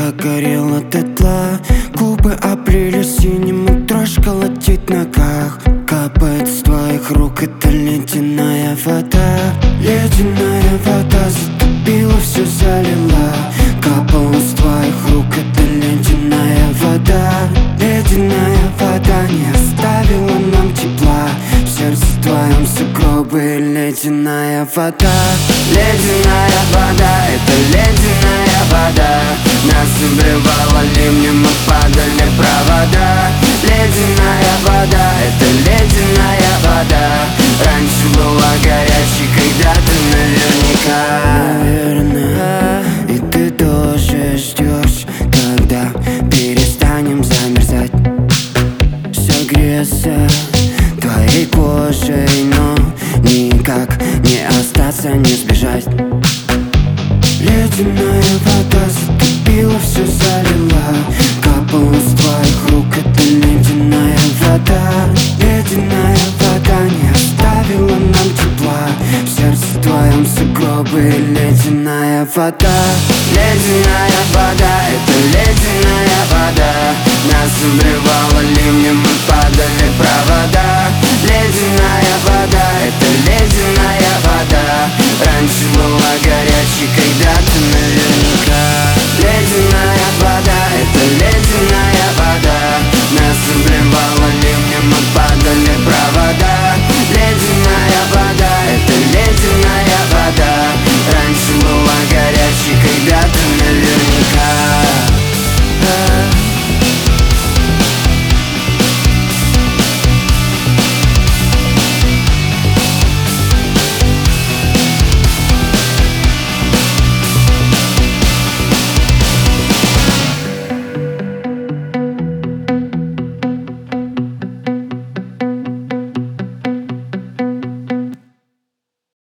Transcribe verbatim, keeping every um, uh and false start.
Я горела дотла, губы облили синим, и дрожь колотит в ногах. Капает с твоих рук, это ледяная вода. Ледяная вода затопила, все залила. Капала с твоих рук, это ледяная вода. Ледяная вода не оставила нам тепла. В сердце твоем сугробы, ледяная вода. Ледяная вода, это ледяная вода. Нас обрывало ливнем, мы падали провода. Ледяная вода, это ледяная вода. Раньше была горячей, когда-то наверняка. Наверное, и ты тоже ждешь, когда перестанем замерзать, согреться твоей кожей, но никак не остаться, не сбежать. Ледяная вода затопила, все залила. Капала с твоих рук, это ледяная вода. Ледяная вода не оставила нам тепла. В сердце твоем сугробы, ледяная вода. Ледяная вода.